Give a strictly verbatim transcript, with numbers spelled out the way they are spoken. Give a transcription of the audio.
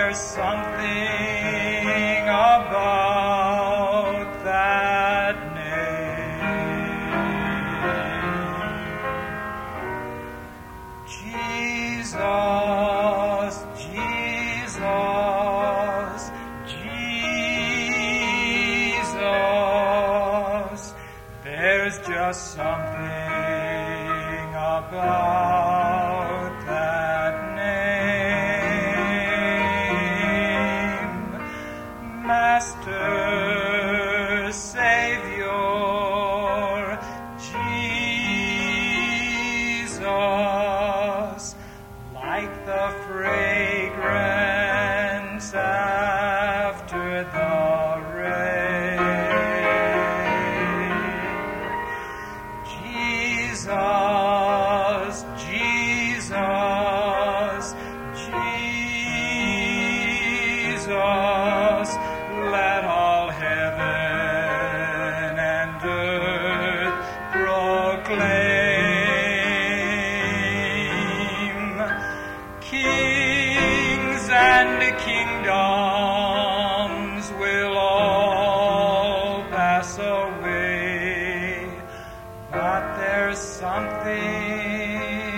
there's something about that name. Jesus, Jesus, Jesus. There's just something about that name. Master, Savior, Jesus, like the fragrance after the Jesus, Jesus, Jesus, let all heaven and earth proclaim. Kings and kingdoms will all pass away, but there's something